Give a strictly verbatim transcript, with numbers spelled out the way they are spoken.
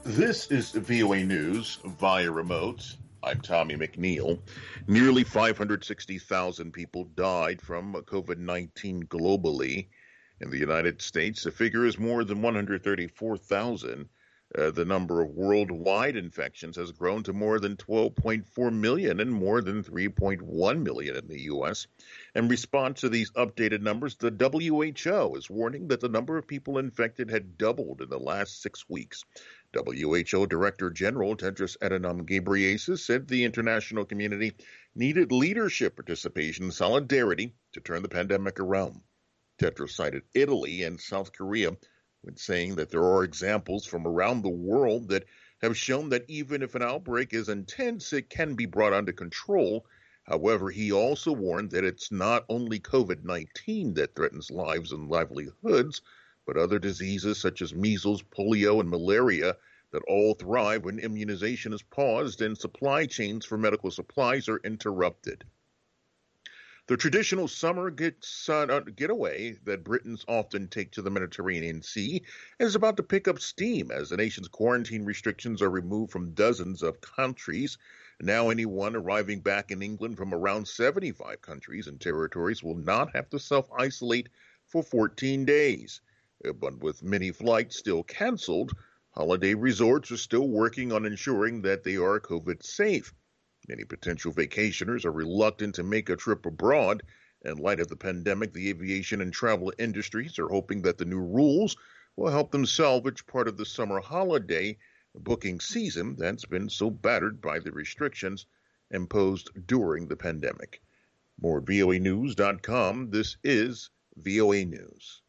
This is V O A News via remote. I'm Tommy McNeil. Nearly five hundred sixty thousand people died from COVID nineteen globally. In the United States, the figure is more than one hundred thirty-four thousand. Uh, the number of worldwide infections has grown to more than twelve point four million and more than three point one million in the U S. In response to these updated numbers, the W H O is warning that the number of people infected had doubled in the last six weeks. W H O Director General Tedros Adhanom Ghebreyesus said the international community needed leadership participation and solidarity to turn the pandemic around. Tedros cited Italy and South Korea when saying that there are examples from around the world that have shown that even if an outbreak is intense, it can be brought under control. However, he also warned that it's not only COVID nineteen that threatens lives and livelihoods, but other diseases such as measles, polio, and malaria that all thrive when immunization is paused and supply chains for medical supplies are interrupted. The traditional summer gets, uh, getaway that Britons often take to the Mediterranean Sea is about to pick up steam as the nation's quarantine restrictions are removed from dozens of countries. Now anyone arriving back in England from around seventy-five countries and territories will not have to self-isolate for fourteen days. But with many flights still canceled, holiday resorts are still working on ensuring that they are COVID safe. Many potential vacationers are reluctant to make a trip abroad. In light of the pandemic, the aviation and travel industries are hoping that the new rules will help them salvage part of the summer holiday booking season that's been so battered by the restrictions imposed during the pandemic. More at V O A news dot com. This is V O A News.